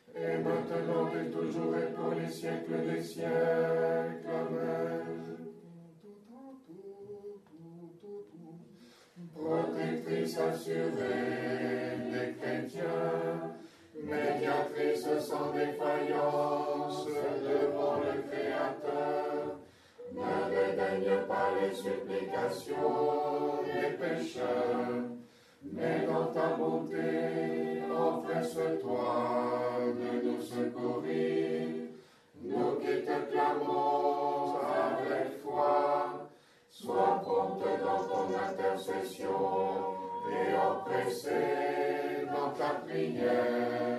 et maintenant et toujours et pour les siècles des siècles. Amen. Protectrice assurée des chrétiens, médiatrice sans défaillance devant le Créateur, ne dédaigne pas les supplications des pécheurs, mais dans ta bonté, empresse-toi de nous secourir, nous qui te clamons avec foi. Sois prompte dans ton intercession et empressé dans ta prière.